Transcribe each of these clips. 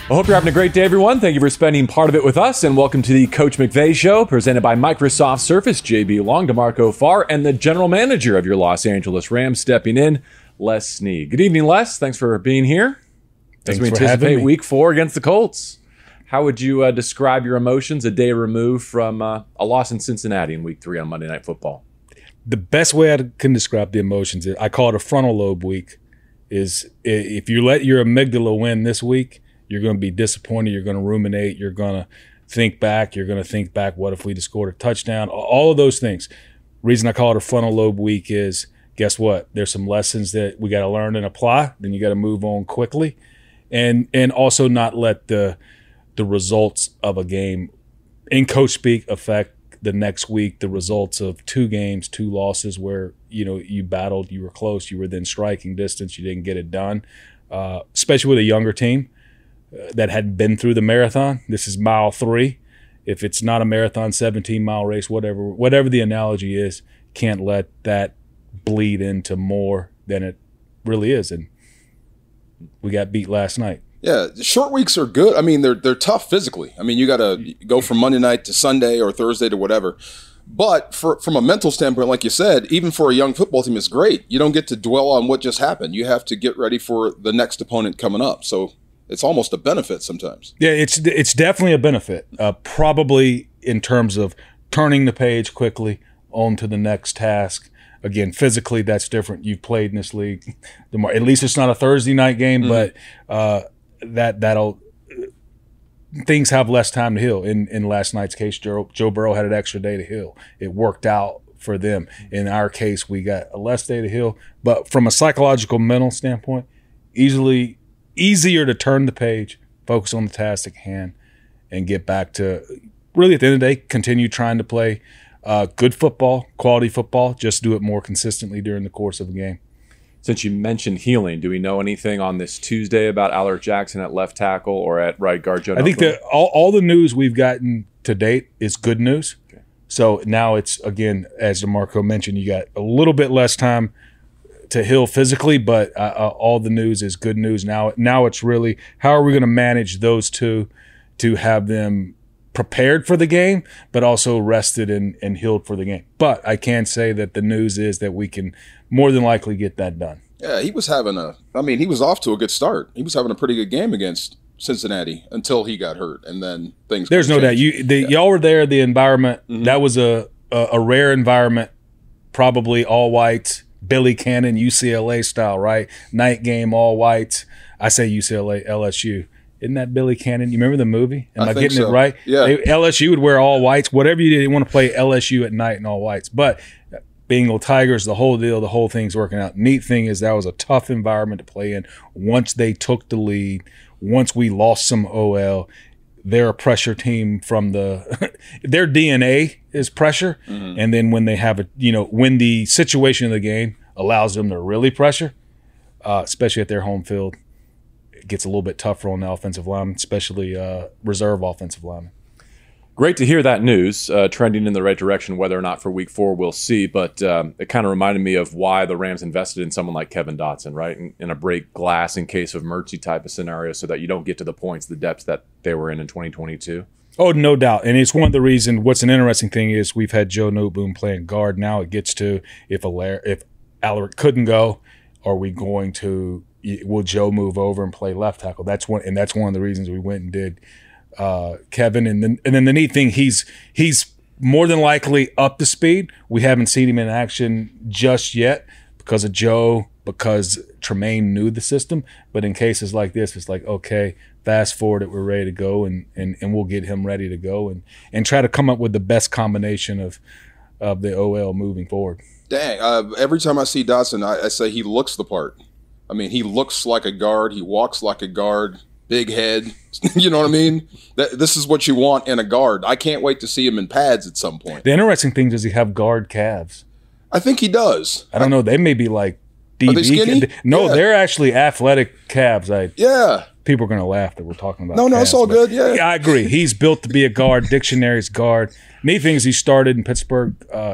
I hope you're having a great day, everyone. Thank you for spending part of it with us, and welcome to the Coach McVay Show, presented by Microsoft Surface. JB Long, DeMarco Farr, and the general manager of your Los Angeles Rams stepping in, Les Snead. Good evening, Les. Thanks for being here. Thanks as we for having anticipate me. Week 4 against the Colts. How would you describe your emotions a day removed from a loss in Cincinnati in Week 3 on Monday Night Football? The best way I can describe the emotions, I call it a frontal lobe week, is if you let your amygdala win this week, you're going to be disappointed. You're going to ruminate. You're going to think back. You're going to think back, what if we just scored a touchdown? All of those things. Reason I call it a frontal lobe week is, guess what? There's some lessons that we got to learn and apply. Then you got to move on quickly, and also not let the results of a game in coach speak affect the next week. The results of 2 games, 2 losses where you battled, you were close, you were within striking distance, you didn't get it done. Especially with a younger team that had been through the marathon. This is mile 3. If it's not a marathon, 17-mile race, whatever the analogy is, can't let that bleed into more than it really is. And we got beat last night. Yeah, short weeks are good. I mean, they're tough physically. I mean, you got to go from Monday night to Sunday or Thursday to whatever. But from a mental standpoint, like you said, even for a young football team, it's great. You don't get to dwell on what just happened. You have to get ready for the next opponent coming up. So it's almost a benefit sometimes. Yeah, it's definitely a benefit. Probably in terms of turning the page quickly on to the next task. Again, physically, that's different. You've played in this league. At least it's not a Thursday night game, but that'll things have less time to heal. In last night's case, Joe Burrow had an extra day to heal. It worked out for them. In our case, we got a less day to heal. But from a psychological, mental standpoint, easier to turn the page, focus on the task at hand, and get back to, really at the end of the day, continue trying to play good football, quality football, just do it more consistently during the course of a game. Since you mentioned healing, do we know anything on this Tuesday about Alaric Jackson at left tackle or at right guard? Joe I think that all the news we've gotten to date is good news. Okay. So now it's, again, as DeMarco mentioned, you got a little bit less time to heal physically, but all the news is good news. Now it's really, how are we going to manage those two to have them prepared for the game, but also rested and healed for the game. But I can say that the news is that we can more than likely get that done. Yeah, he was off to a good start. He was having a pretty good game against Cincinnati until he got hurt, and then things. There's no doubt. Y'all were there. The environment, that was a rare environment, probably all whites, Billy Cannon, UCLA style, right? Night game, all whites. I say UCLA, LSU. Isn't that Billy Cannon? You remember the movie? Am I getting it right? Yeah. LSU would wear all whites. Whatever you did, you want to play LSU at night in all whites. But Bengal Tigers, the whole deal, the whole thing's working out. Neat thing is that was a tough environment to play in. Once they took the lead, once we lost some OL, they're a pressure team from their DNA is pressure. Mm-hmm. And then when they have when the situation of the game allows them to really pressure, especially at their home field, gets a little bit tougher on the offensive lineman, especially reserve offensive lineman. Great to hear that news, trending in the right direction. Whether or not for Week 4, we'll see. But it kind of reminded me of why the Rams invested in someone like Kevin Dotson, right? In a break glass in case of emergency type of scenario, so that you don't get to the points, the depths that they were in 2022. Oh, no doubt. And it's one of the reasons. What's an interesting thing is we've had Joe Noteboom playing guard. Now it gets to if Alaric couldn't go, are we going to? Will Joe move over and play left tackle? That's one of the reasons we went and did Kevin. And then the neat thing, he's more than likely up to speed. We haven't seen him in action just yet because of Joe, because Tremaine knew the system. But in cases like this, it's like, okay, fast forward it, we're ready to go, and we'll get him ready to go and try to come up with the best combination of the OL moving forward. Dang, every time I see Dotson, I say he looks the part. I mean, he looks like a guard. He walks like a guard. Big head. You know what I mean? This is what you want in a guard. I can't wait to see him in pads at some point. The interesting thing, does he have guard calves? I think he does. I don't know. They may be like DB. Are they skinny? No, yeah. They're actually athletic calves. Yeah. People are going to laugh that we're talking about No, calves, it's all good. Yeah. I agree. He's built to be a guard. Dictionary's guard. Neat thing is he started in Pittsburgh,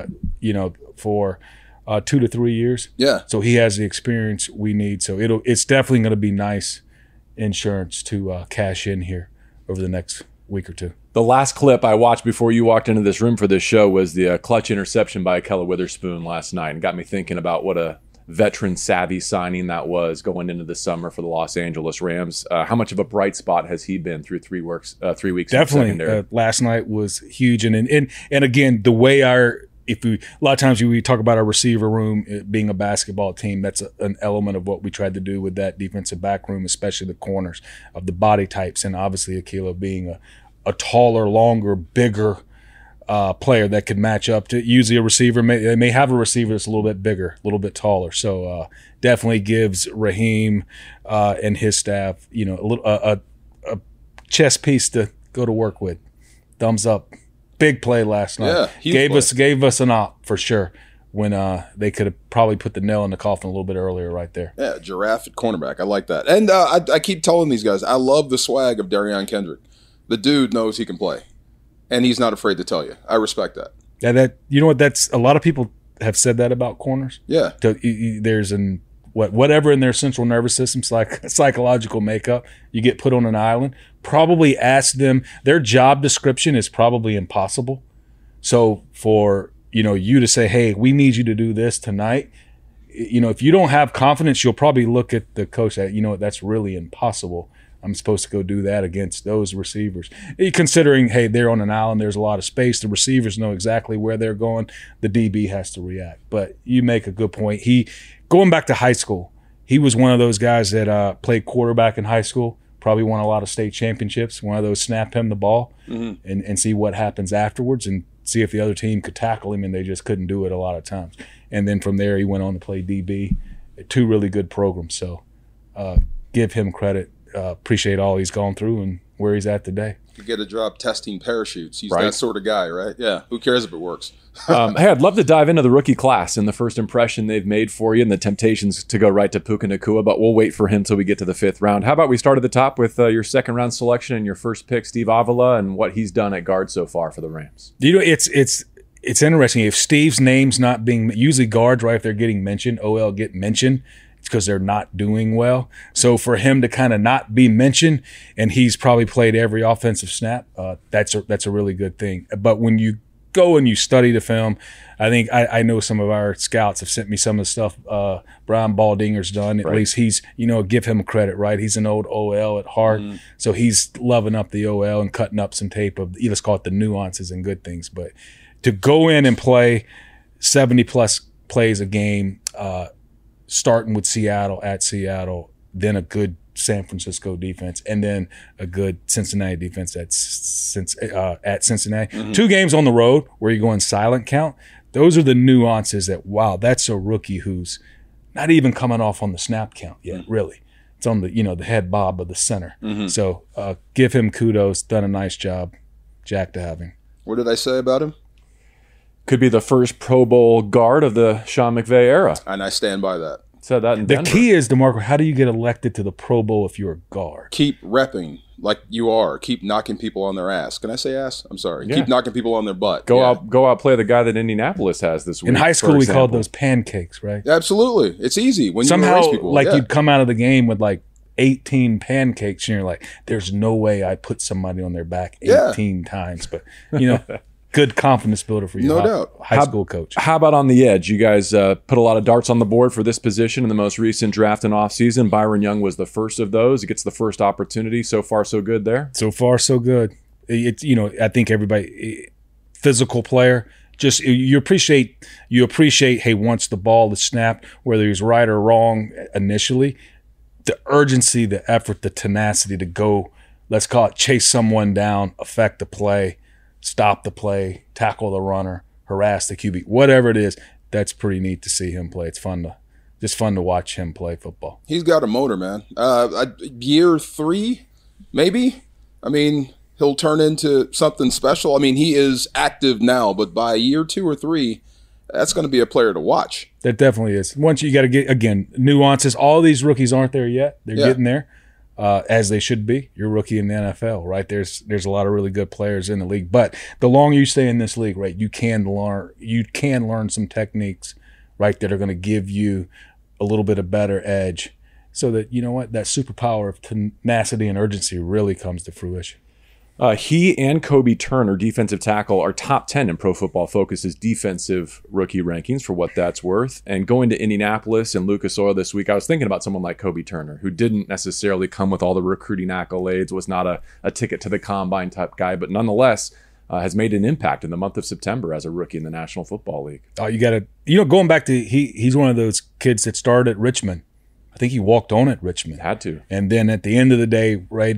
for 2 to 3 years. Yeah. So he has the experience we need. So it's definitely going to be nice insurance to cash in here over the next week or two. The last clip I watched before you walked into this room for this show was the clutch interception by Akella Witherspoon last night, and got me thinking about what a veteran savvy signing that was going into the summer for the Los Angeles Rams. How much of a bright spot has he been through 3 weeks? Definitely. Last night was huge, and again, the way a lot of times we talk about our receiver room being a basketball team. That's an element of what we tried to do with that defensive back room, especially the corners of the body types, and obviously Akella being a taller, longer, bigger player that could match up to usually a receiver. They may have a receiver that's a little bit bigger, a little bit taller. So definitely gives Raheem and his staff, a chess piece to go to work with. Thumbs up. Big play last night. Yeah, gave us an op for sure when they could have probably put the nail in the coffin a little bit earlier right there. Yeah, giraffe at cornerback. I like that. And I keep telling these guys, I love the swag of Darion Kendrick. The dude knows he can play, and he's not afraid to tell you. I respect that. Yeah, that's a lot of people have said that about corners. Yeah, there's whatever in their central nervous system, psychological makeup. You get put on an island. Probably ask them. Their job description is probably impossible. So for you to say, hey, we need you to do this tonight. If you don't have confidence, you'll probably look at the coach that that's really impossible. I'm supposed to go do that against those receivers. Considering, hey, they're on an island, there's a lot of space. The receivers know exactly where they're going. The DB has to react. But you make a good point. Going back to high school, he was one of those guys that played quarterback in high school, probably won a lot of state championships. One of those snap him the ball and see what happens afterwards and see if the other team could tackle him, and they just couldn't do it a lot of times. And then from there, he went on to play DB, 2 really good programs. So give him credit. Appreciate all he's gone through and where he's at today. You get a job testing parachutes. He's that sort of guy, right? Yeah. Who cares if it works? Hey, I'd love to dive into the rookie class and the first impression they've made for you and the temptations to go right to Puka Nacua, but we'll wait for him till we get to the 5th round. How about we start at the top with your 2nd round selection and your first pick, Steve Avila, and what he's done at guard so far for the Rams? It's interesting. If Steve's name's not being – usually guards, right, if they're getting mentioned, OL get mentioned – it's because they're not doing well. So for him to kind of not be mentioned, and he's probably played every offensive snap, that's a really good thing. But when you go and you study the film, I think I know some of our scouts have sent me some of the stuff Brian Baldinger's done. At least he's, give him credit, right? He's an old OL at heart. So he's loving up the OL and cutting up some tape of, let's call it the nuances and good things. But to go in and play 70-plus plays a game, starting with Seattle at Seattle, then a good San Francisco defense, and then a good Cincinnati defense at Cincinnati. 2 games on the road where you're going silent count. Those are the nuances that, wow, that's a rookie who's not even coming off on the snap count yet, really. It's on the, the head bob of the center. So give him kudos. Done a nice job. Jack to have him. What did I say about him? Could be the first Pro Bowl guard of the Sean McVay era. And I stand by that. Said that in the Denver. key is, DeMarco, how do you get elected to the Pro Bowl if you're a guard? Keep repping like you are. Keep knocking people on their ass. Can I say ass? I'm sorry. Yeah. Keep knocking people on their butt. Go out, play the guy that Indianapolis has this week. In high school, we called those pancakes, right? Absolutely. It's easy when somehow, you erase people. You'd come out of the game with 18 pancakes, and you're like, there's no way I put somebody on their back 18 times. But, good confidence builder for you, no doubt. High school coach. How about on the edge? You guys put a lot of darts on the board for this position in the most recent draft and offseason. Byron Young was the first of those. He gets the first opportunity. So far, so good there? So far, so good. It's I think everybody, physical player, just you appreciate, hey, once the ball is snapped, whether he's right or wrong initially, the urgency, the effort, the tenacity to go, let's call it chase someone down, affect the play, stop the play, tackle the runner, harass the QB, whatever it is. That's pretty neat to see him play. It's fun to watch him play football. He's got a motor, man. Year 3, maybe. I mean, he'll turn into something special. I mean, he is active now, but by year 2 or 3, that's going to be a player to watch. That definitely is. Once you got to get, again, nuances. All these rookies aren't there yet. They're getting there. As they should be. You're a rookie in the NFL, right? There's a lot of really good players in the league, but the longer you stay in this league, right, you can learn some techniques, right, that are going to give you a little bit of better edge so that, you know what, that superpower of tenacity and urgency really comes to fruition. He and Kobe Turner, defensive tackle, are top 10 in Pro Football Focus's defensive rookie rankings, for what that's worth. And going to Indianapolis and Lucas Oil this week, I was thinking about someone like Kobe Turner, who didn't necessarily come with all the recruiting accolades, was not a ticket to the combine type guy, but nonetheless has made an impact in the month of September as a rookie in the National Football League. Oh, you got to, going back to, he's one of those kids that started at Richmond. I think he walked on at Richmond. Had to. And then at the end of the day, right,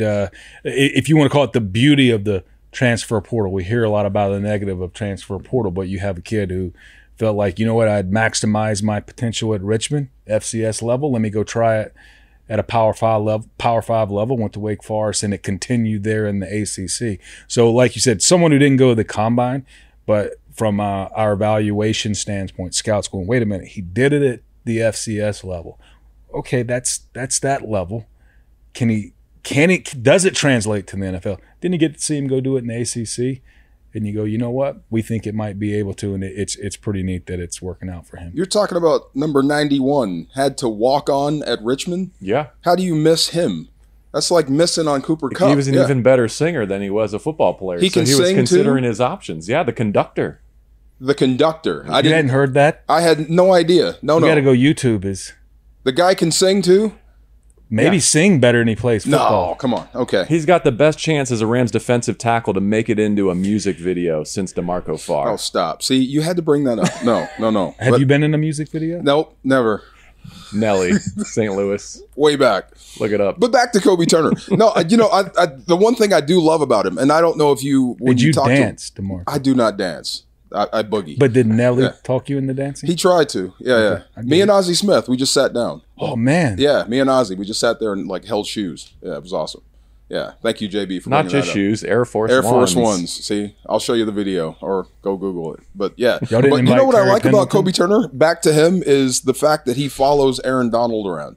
if you want to call it the beauty of the transfer portal, we hear a lot about the negative of transfer portal, but you have a kid who felt like, you know what, I'd maximized my potential at Richmond, FCS level. Let me go try it at a Power 5 level, went to Wake Forest, and it continued there in the ACC. So like you said, someone who didn't go to the combine, but from our evaluation standpoint, scouts going, wait a minute, he did it at the FCS level. Okay, that's that level. Can he? Does it translate to the NFL? Didn't you get to see him go do it in the ACC? And you go, you know what? We think it might be able to, and it's pretty neat that it's working out for him. You're talking about number 91, had to walk on at Richmond? Yeah. How do you miss him? That's like missing on Cooper Kupp. He was an even better singer than he was a football player. He was considering too? his options. Yeah, the conductor. The conductor. You hadn't heard that? I had no idea. No. You got to go YouTube. The guy can sing too? Maybe sing better than he plays football. No, come on. Okay. He's got the best chance as a Rams defensive tackle to make it into a music video since DeMarco Farr. Oh, stop. See, you had to bring that up. No. Have you been in a music video? Nope, never. Nelly, St. Louis. Way back. Look it up. But back to Kobe Turner. No, I the one thing I do love about him, and I don't know if you... Did you dance, DeMarco? I do not dance. I boogie. But did Nelly talk you into dancing? He tried to. Yeah. Me and Ozzie Smith, we just sat down. Oh, man. Yeah, me and Ozzie, we just sat there and held shoes. Yeah, it was awesome. Yeah, thank you, JB, for not just shoes, Air Force Ones. See, I'll show you the video or go Google it. But yeah, but you know what I like Pendleton? about Kobe Turner? Back to him is the fact that he follows Aaron Donald around.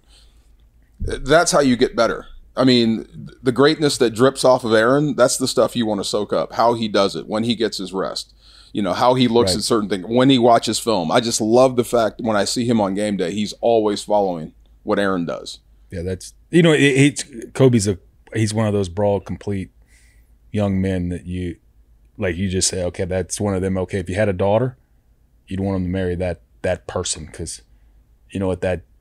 That's how you get better. I mean, the greatness that drips off of Aaron, that's the stuff you want to soak up. How he does it, when he gets his rest. How he looks at certain things, when he watches film. I just love the fact when I see him on game day, he's always following what Aaron does. Yeah, that's Kobe's he's one of those broad, complete young men that you just say, okay, that's one of them. Okay, if you had a daughter, you'd want him to marry that person because you know what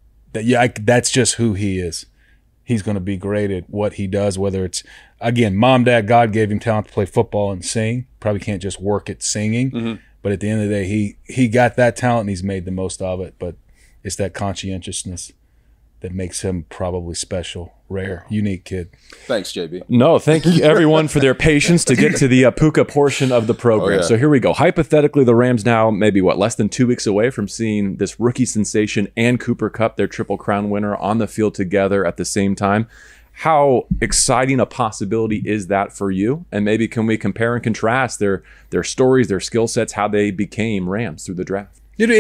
that's just who he is. He's going to be great at what he does, whether it's, again, mom, dad, God gave him talent to play football and sing. Probably can't just work at singing. Mm-hmm. But at the end of the day, he got that talent and he's made the most of it. But it's that conscientiousness that makes him probably special, rare, unique kid. Thanks, JB. No, thank you everyone for their patience to get to the Puka portion of the program. Oh, yeah. So here we go. Hypothetically, the Rams now maybe less than 2 weeks away from seeing this rookie sensation and Cooper Kupp, their Triple Crown winner, on the field together at the same time. How exciting a possibility is that for you? And maybe can we compare and contrast their stories, their skill sets, how they became Rams through the draft?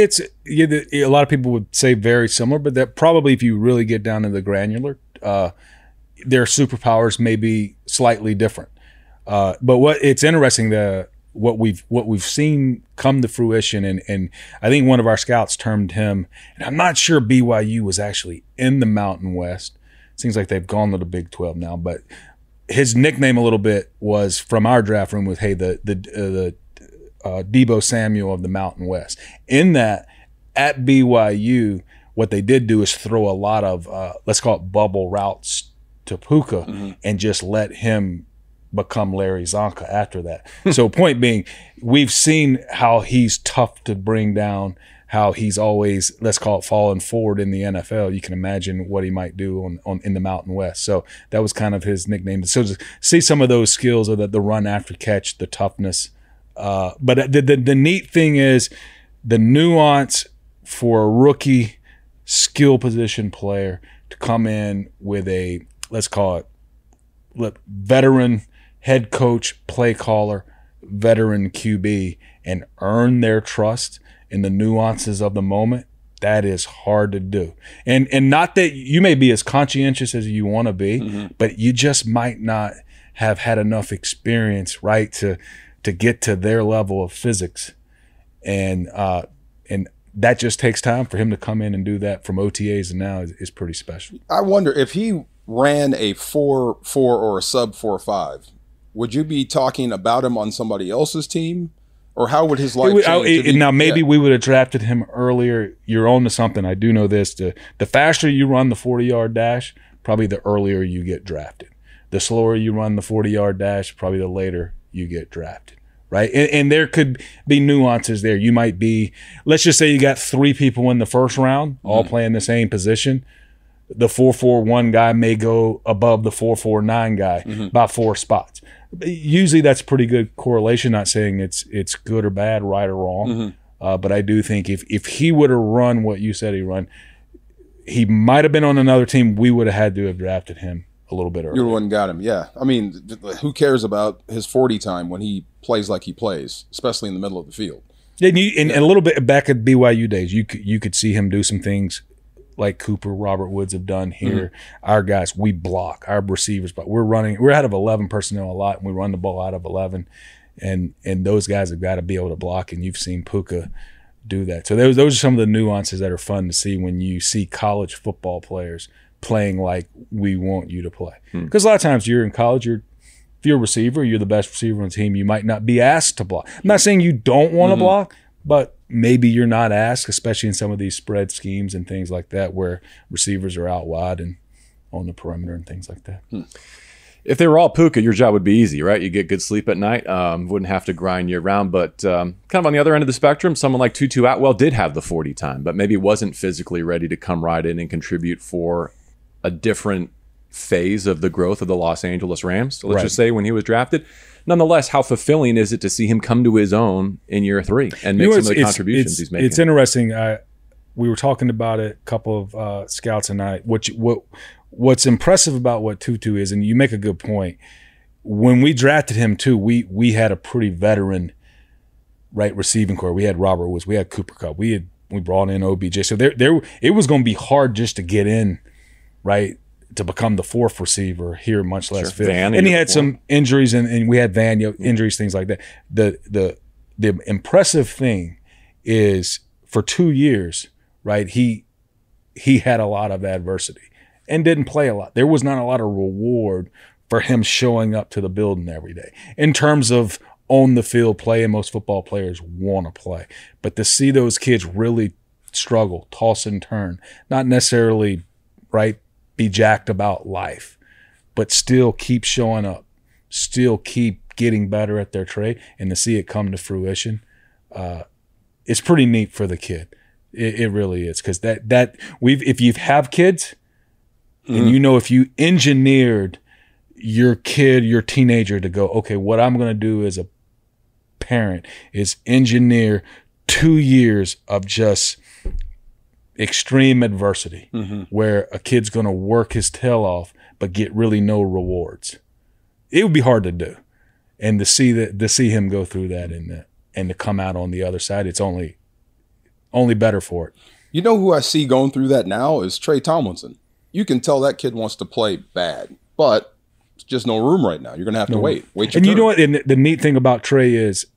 A lot of people would say very similar, but that probably, if you really get down to the granular, their superpowers may be slightly different. But it's interesting what we've seen come to fruition, and I think one of our scouts termed him, and I'm not sure BYU was actually in the Mountain West. Seems like they've gone to the Big 12 now, but his nickname a little bit was from our draft room was, hey, the Debo Samuel of the Mountain West. In that, at BYU, what they did do is throw a lot of, let's call it bubble routes to Puka and just let him become Larry Zonka after that. So point being, we've seen how he's tough to bring down, how he's always, let's call it, falling forward in the NFL. You can imagine what he might do in the Mountain West. So that was kind of his nickname. So to see some of those skills of the run after catch, the toughness. But the neat thing is the nuance for a rookie skill position player to come in with a, let's call it, veteran head coach, play caller, veteran QB, and earn their trust in the nuances of the moment. That is hard to do. And not that you may be as conscientious as you want to be, but you just might not have had enough experience, right, to get to their level of physics. And that just takes time for him to come in and do that from OTAs and now is pretty special. I wonder if he ran a 4.4 or a sub 4.5, would you be talking about him on somebody else's team? Or how would his life change? Now, maybe we would have drafted him earlier. You're on to something. I do know this. The faster you run the 40-yard dash, probably the earlier you get drafted. The slower you run the 40-yard dash, probably the later you get drafted. Right? And there could be nuances there. You might be, let's just say you got 3 people in the first round, all playing the same position. The 4.41 guy may go above the 4.49 guy by 4 spots. Usually that's pretty good correlation. Not saying it's good or bad, right or wrong. But I do think if he would have run what you said he run, he might have been on another team. We would have had to have drafted him a little bit earlier. You wouldn't got him, yeah. I mean, who cares about his 40 time when he plays like he plays, especially in the middle of the field? And a little bit back at BYU days, you could see him do some things like Cooper, Robert Woods have done here. Our guys, we block. Our receivers, but we're out of 11 personnel a lot, and we run the ball out of 11. And those guys have got to be able to block, and you've seen Puka do that. So those are some of the nuances that are fun to see when you see college football players playing like we want you to play. Because a lot of times you're in college, if you're a receiver, you're the best receiver on the team, you might not be asked to block. I'm not saying you don't want to block, but maybe you're not asked, especially in some of these spread schemes and things like that where receivers are out wide and on the perimeter and things like that. If they were all Puka, your job would be easy, right? You get good sleep at night, wouldn't have to grind year round. But kind of on the other end of the spectrum, someone like Tutu Atwell did have the 40 time, but maybe wasn't physically ready to come right in and contribute for a different phase of the growth of the Los Angeles Rams. So let's just say when he was drafted. Nonetheless, how fulfilling is it to see him come to his own in year 3 and make some of the contributions he's making? It's interesting. We were talking about it, a couple of scouts and I. What's impressive about what Tutu is, and you make a good point. When we drafted him too, we had a pretty veteran, right, receiving core. We had Robert Woods, we had Cooper Kupp, we brought in OBJ. So there it was going to be hard just to get in, right, to become the 4th receiver here, much less fit. And he had some injuries, and we had Van injuries, things like that. The impressive thing is for 2 years, right, he had a lot of adversity and didn't play a lot. There was not a lot of reward for him showing up to the building every day in terms of on the field play, and most football players want to play. But to see those kids really struggle, toss and turn, not necessarily, right, be jacked about life, but still keep showing up, still keep getting better at their trade, and to see it come to fruition, it's pretty neat for the kid. It really is, because if you have kids, and you know, if you engineered your kid, your teenager to go, okay, what I'm going to do as a parent is engineer 2 years of just extreme adversity where a kid's going to work his tail off but get really no rewards. It would be hard to do. And to see him go through that and to come out on the other side, it's only better for it. You know who I see going through that now is Trey Tomlinson. You can tell that kid wants to play bad, but it's just no room right now. You're going to have to wait your turn. You know what? And the neat thing about Trey is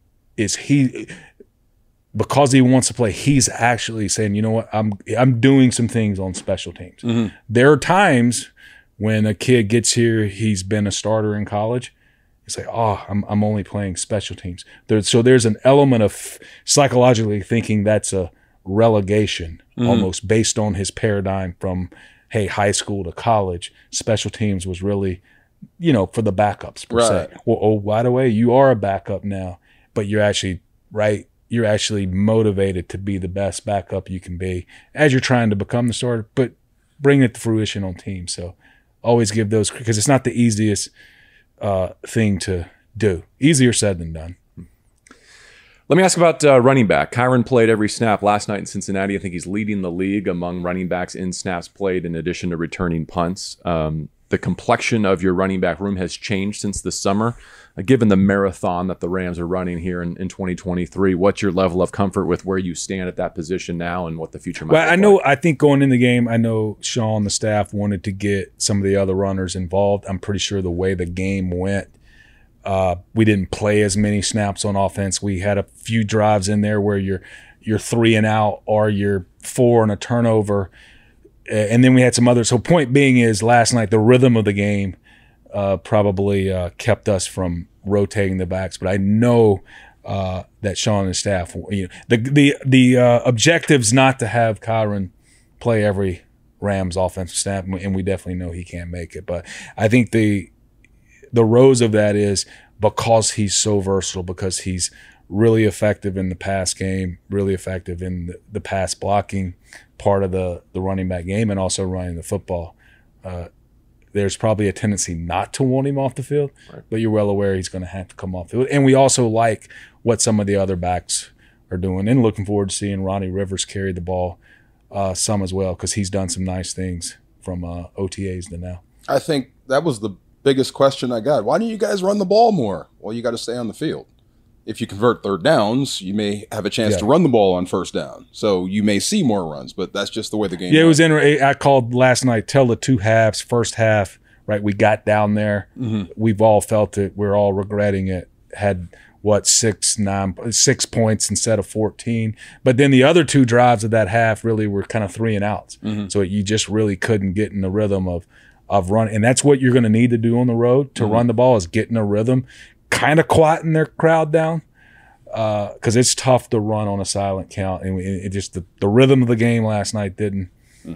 he, because he wants to play, he's actually saying, you know what, I'm doing some things on special teams. There are times when a kid gets here, he's been a starter in college. It's like, I'm only playing special teams. So there's an element of psychologically thinking that's a relegation, almost based on his paradigm from, hey, high school to college. Special teams was really, for the backups per se. Well, by the way, you are a backup now, but you're actually right. You're actually motivated to be the best backup you can be as you're trying to become the starter, but bring it to fruition on teams. So always give those, because it's not the easiest thing to do. Easier said than done. Let me ask about running back. Kyron played every snap last night in Cincinnati. I think he's leading the league among running backs in snaps played in addition to returning punts. The complexion of your running back room has changed since the summer. Given the marathon that the Rams are running here in 2023, what's your level of comfort with where you stand at that position now and what the future might look like? I think going in the game, I know Sean, the staff, wanted to get some of the other runners involved. I'm pretty sure the way the game went, we didn't play as many snaps on offense. We had a few drives in there where you're you're 3 and out or you're 4 and a turnover. And then we had some others. So point being is last night, the rhythm of the game probably kept us from rotating the backs. But I know that Sean and his staff, the objective's not to have Kyron play every Rams offensive snap, and we definitely know he can't make it. But I think the rose of that is because he's so versatile, because he's really effective in the pass game, really effective in the pass blocking part of the running back game, and also running the football. There's probably a tendency not to want him off the field, right, but you're well aware he's going to have to come off the field. And we also like what some of the other backs are doing, and looking forward to seeing Ronnie Rivers carry the ball some as well, because he's done some nice things from OTAs to now. I think that was the biggest question I got. Why don't you guys run the ball more? Well, you got to stay on the field. If you convert third downs, you may have a chance to run the ball on first down. So you may see more runs, but that's just the way the game it was interesting. I called last night, tell the two halves. First half, right, we got down there. Mm-hmm. We've all felt it. We're all regretting it. Had, 6 points instead of 14. But then the other 2 drives of that half really were kind of 3 and outs. Mm-hmm. So you just really couldn't get in the rhythm of running. And that's what you're going to need to do on the road to run the ball, is get in a rhythm, kind of quieting their crowd down, because it's tough to run on a silent count. And it just the rhythm of the game last night didn't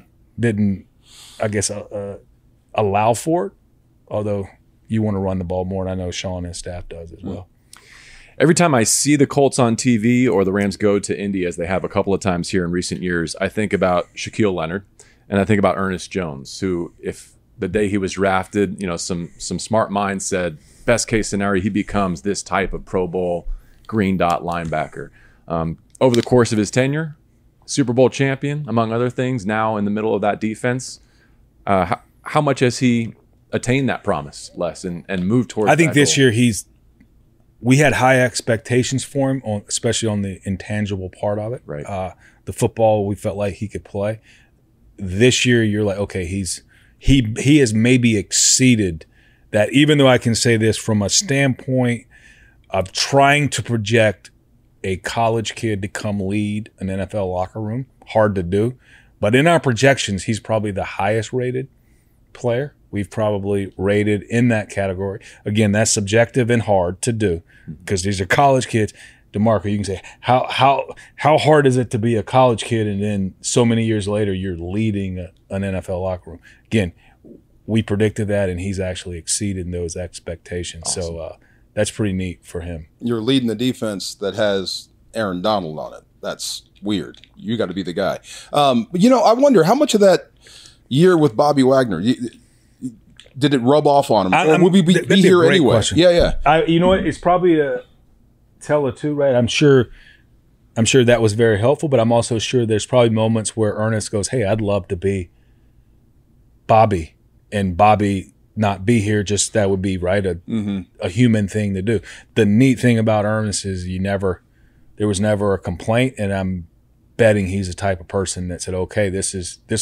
I guess allow for it, although you want to run the ball more, and I know Sean and his staff does as well. Every time I see the Colts on TV or the Rams go to Indy, as they have a couple of times here in recent years, I think about Shaquille Leonard, and I think about Ernest Jones, who, if the day he was drafted, some smart mind said, best case scenario, he becomes this type of Pro Bowl green dot linebacker. Over the course of his tenure, Super Bowl champion, among other things, now in the middle of that defense. How much has he attained that promise, Les, and moved towards that I think this goal? year we had high expectations for him, especially on the intangible part of it. Right. The football, we felt like he could play. This year, you're like, okay, he has maybe exceeded that, even though I can say this from a standpoint of trying to project a college kid to come lead an NFL locker room, hard to do. But in our projections, he's probably the highest rated player we've probably rated in that category. Again, that's subjective and hard to do, because these are college kids. DeMarco, you can say, how hard is it to be a college kid and then so many years later you're leading an NFL locker room? Again, we predicted that, and he's actually exceeded those expectations. Awesome. So that's pretty neat for him. You're leading the defense that has Aaron Donald on it. That's weird. You got to be the guy. I wonder how much of that year with Bobby Wagner did it rub off on him, or would we be here anyway? Question. Yeah. You know what? It's probably a tell or two, right? I'm sure that was very helpful, but I'm also sure there's probably moments where Ernest goes, "Hey, I'd love to be Bobby," and Bobby not be here. Just that would be right a human thing to do. The neat thing about Ernest is there was never a complaint, and I'm betting he's the type of person that said, "Okay, this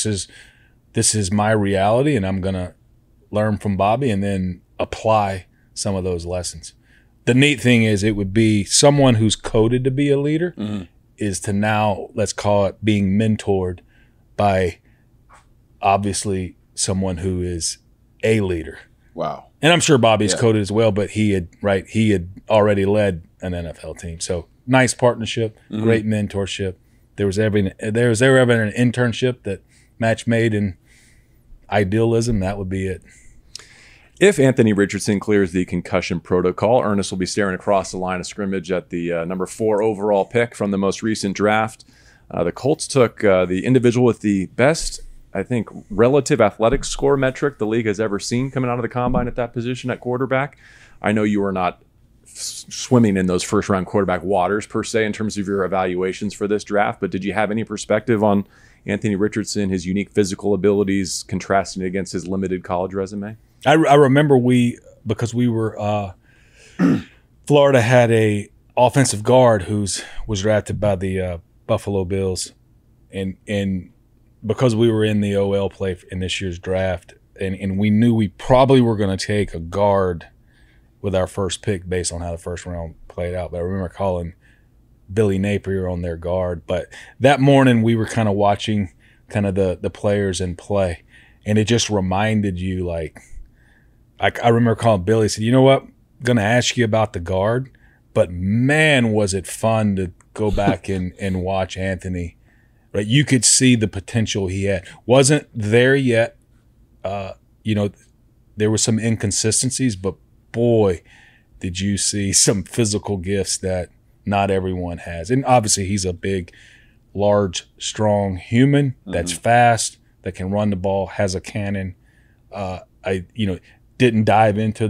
is my reality, and I'm gonna learn from Bobby and then apply some of those lessons." The neat thing is it would be someone who's coded to be a leader is to now, let's call it, being mentored by obviously someone who is a leader. Wow. And I'm sure Bobby's coded as well, but he had already led an NFL team. So nice partnership, great mentorship. There was ever an internship that match made in idealism, that would be it. If Anthony Richardson clears the concussion protocol, Ernest will be staring across the line of scrimmage at the number 4 overall pick from the most recent draft. The Colts took the individual with the best, I think, relative athletic score metric the league has ever seen coming out of the combine at that position at quarterback. I know you are not swimming in those first-round quarterback waters, per se, in terms of your evaluations for this draft, but did you have any perspective on Anthony Richardson, his unique physical abilities, contrasting against his limited college resume? I remember because we were Florida had a offensive guard was drafted by the Buffalo Bills, and because we were in the OL play in this year's draft, and we knew we probably were going to take a guard with our first pick based on how the first round played out. But I remember calling Billy Napier on their guard. But that morning we were kind of watching kind of the players in play, and it just reminded you, like I remember calling Billy, said, you know what, I'm going to ask you about the guard, but man, was it fun to go back and watch Anthony. Right, you could see the potential he had. Wasn't there yet. There were some inconsistencies, but boy, did you see some physical gifts that not everyone has. And obviously he's a big, large, strong human that's fast, that can run the ball, has a cannon. I didn't dive into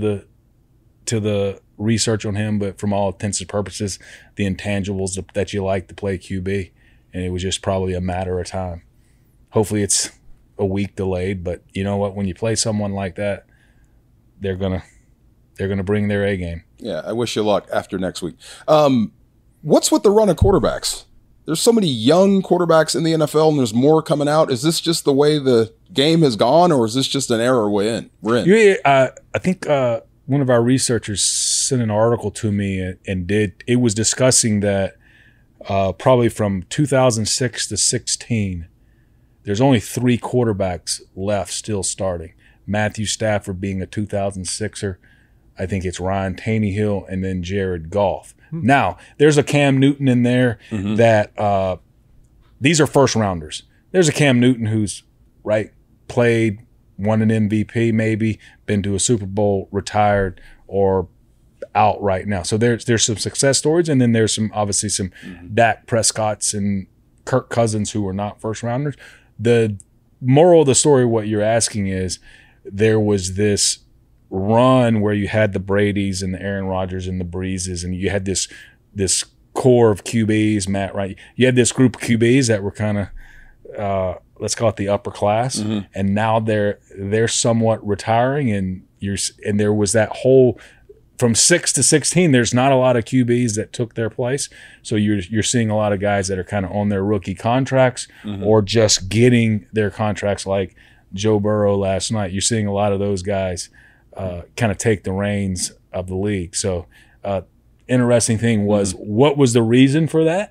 the research on him, but from all intents and purposes, the intangibles that you like to play QB, and it was just probably a matter of time. Hopefully it's a week delayed, but you know what? When you play someone like that, they're gonna bring their A game. Yeah, I wish you luck after next week. What's with the run of quarterbacks? There's so many young quarterbacks in the NFL, and there's more coming out. Is this just the way the game has gone, or is this just an era we're in? Yeah, I think one of our researchers sent an article to me, and it was discussing that probably from 2006 to 16, there's only 3 quarterbacks left still starting. Matthew Stafford being a 2006er. I think it's Ryan Tannehill and then Jared Goff. Now, there's a Cam Newton in there that these are first rounders. There's a Cam Newton who's played, won an MVP maybe, been to a Super Bowl, retired, or out right now. So there's some success stories, and then there's obviously some Dak Prescotts and Kirk Cousins who are not first rounders. The moral of the story, what you're asking is, there was this run where you had the Bradys and the Aaron Rodgers and the Breezes, and you had this core of QBs, Matt, right? You had this group of QBs that were kind of let's call it the upper class, and now they're somewhat retiring, and there was that whole from 6 to 16. There's not a lot of QBs that took their place, so you're seeing a lot of guys that are kind of on their rookie contracts or just getting their contracts, like Joe Burrow last night. You're seeing a lot of those guys kind of take the reins of the league. So interesting thing was, what was the reason for that?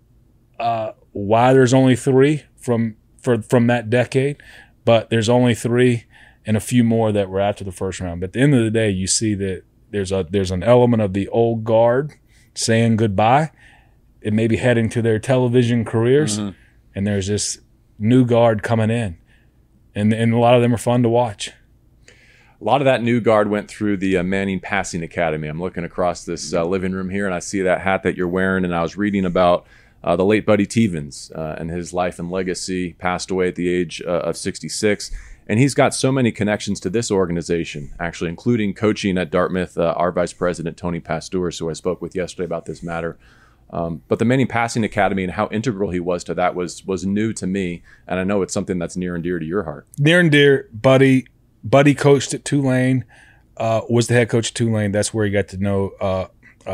Why there's only 3 from that decade, but there's only 3 and a few more that were after the first round. But at the end of the day, you see that there's an element of the old guard saying goodbye and maybe heading to their television careers, and there's this new guard coming in. And a lot of them are fun to watch. A lot of that new guard went through the Manning Passing Academy. I'm looking across this living room here, and I see that hat that you're wearing, and I was reading about the late Buddy Tevens and his life and legacy. Passed away at the age of 66. And he's got so many connections to this organization, actually, including coaching at Dartmouth, our vice president, Tony Pastors, who I spoke with yesterday about this matter. But the Manning Passing Academy and how integral he was to that was new to me, and I know it's something that's near and dear to your heart. Near and dear. Buddy coached at Tulane, was the head coach at Tulane. That's where he got to know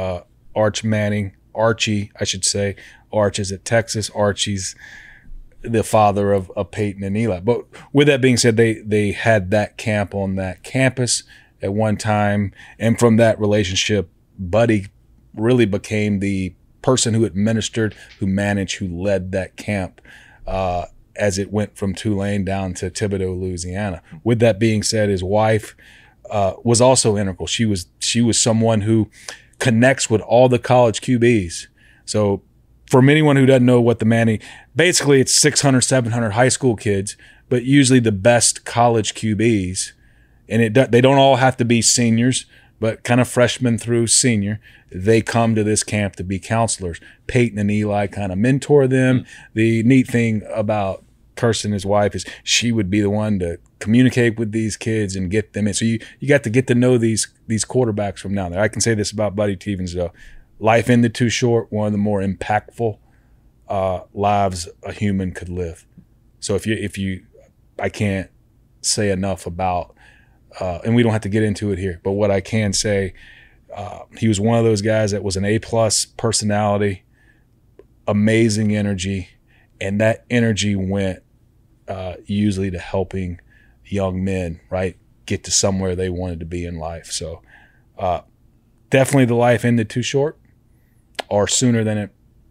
Archie, I should say. Arch is at Texas. Archie's the father of Peyton and Eli. But with that being said, they had that camp on that campus at one time, and from that relationship, Buddy really became the person who administered, who managed, who led that camp as it went from Tulane down to Thibodaux, Louisiana. With that being said, his wife was also integral. She was someone who connects with all the college QBs. So from anyone who doesn't know what the Manning, basically it's 600, 700 high school kids, but usually the best college QBs, and they don't all have to be seniors, but kind of freshmen through senior, they come to this camp to be counselors. Peyton and Eli kind of mentor them. The neat thing about Kirsten, his wife, is she would be the one to communicate with these kids and get them in. So you got to get to know these quarterbacks from now and then. I can say this about Buddy Tevens, though. Life ended too short, one of the more impactful lives a human could live. So I can't say enough about, and we don't have to get into it here, but what I can say, he was one of those guys that was an A-plus personality, amazing energy, and that energy went usually to helping young men, right, get to somewhere they wanted to be in life. So definitely the life ended too short, or sooner than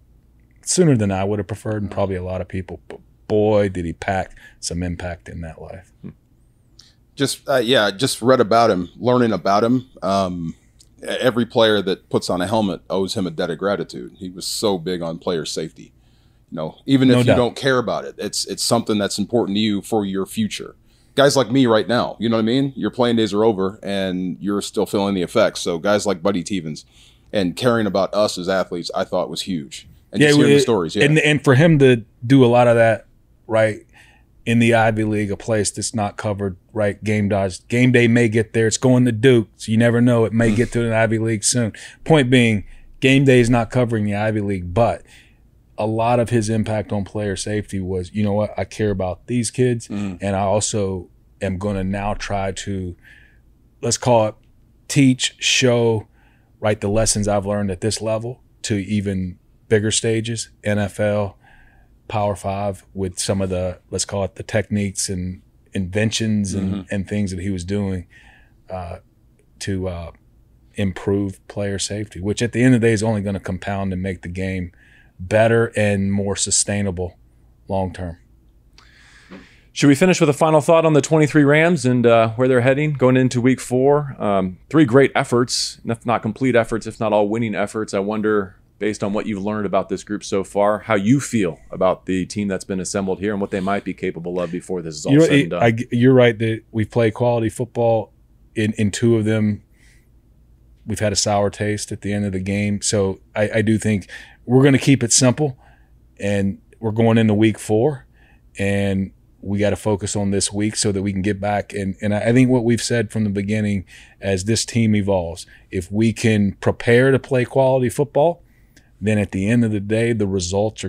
sooner than I would have preferred, and probably a lot of people. But boy, did he pack some impact in that life. Just read about him, learning about him. Every player that puts on a helmet owes him a debt of gratitude. He was so big on player safety. Even if you don't care about it, it's something that's important to you for your future. Guys like me right now, you know what I mean? Your playing days are over and you're still feeling the effects. So guys like Buddy Tevens and caring about us as athletes, I thought was huge. And just hearing the stories. Yeah. And for him to do a lot of that, right, in the Ivy League, a place that's not covered, right? Game day may get there. It's going to Duke, so you never know. It may get to an Ivy League soon. Point being, game day is not covering the Ivy League, but a lot of his impact on player safety was, you know what, I care about these kids, and I also am going to now try to, let's call it, teach, show, right, the lessons I've learned at this level to even bigger stages, NFL, Power 5, with some of the, let's call it, the techniques and inventions and things that he was doing to improve player safety, which at the end of the day is only going to compound and make the game better and more sustainable long term. Should we finish with a final thought on the 23 Rams and where they're heading going into week 4? 3 great efforts, if not complete efforts, if not all winning efforts. I wonder, based on what you've learned about this group so far, how you feel about the team that's been assembled here and what they might be capable of before this is all said and done. You're right that we've played quality football in 2 of them. We've had a sour taste at the end of the game. So I do think we're going to keep it simple, and we're going into week 4, and we got to focus on this week so that we can get back. And I think what we've said from the beginning, as this team evolves, if we can prepare to play quality football, then at the end of the day, the results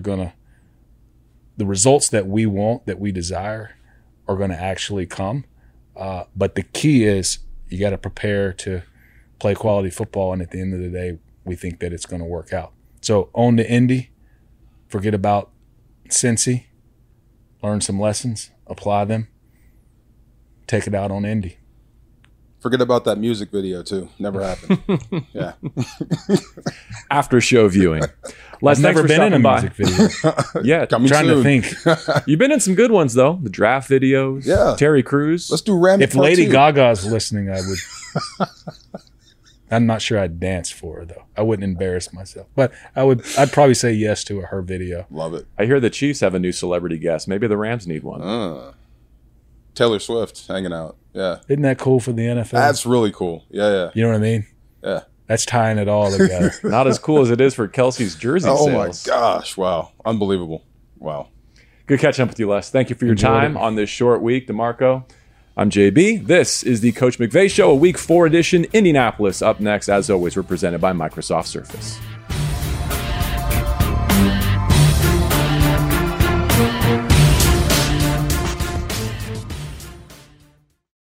that we want, that we desire, are going to actually come. But the key is you got to prepare to play quality football, and at the end of the day, we think that it's going to work out. So own the Indy, forget about Cincy, learn some lessons, apply them, take it out on Indy. Forget about that music video too. Never happened. Yeah. After show viewing. Les, I've never been in a music video. Yeah, Coming trying soon. to think. You've been in some good ones though. The draft videos. Yeah. Terry Crews. Let's do Ram. If Lady Gaga's listening, I would. I'm not sure I'd dance for her though. I wouldn't embarrass myself, but I'd probably say yes to her video. Love it. I hear the Chiefs have a new celebrity guest. Maybe the Rams need one. Taylor Swift hanging out. Yeah. Isn't that cool for the NFL? That's really cool. Yeah. You know what I mean? Yeah. That's tying it all together. Not as cool as it is for Kelsey's jersey sales. Oh my gosh. Wow. Unbelievable. Wow. Good catching up with you, Les. Thank you for your Enjoyed time it. on this short week. DeMarco, I'm JB. This is the Coach McVay Show, a Week 4 edition. Indianapolis up next. As always, we're presented by Microsoft Surface.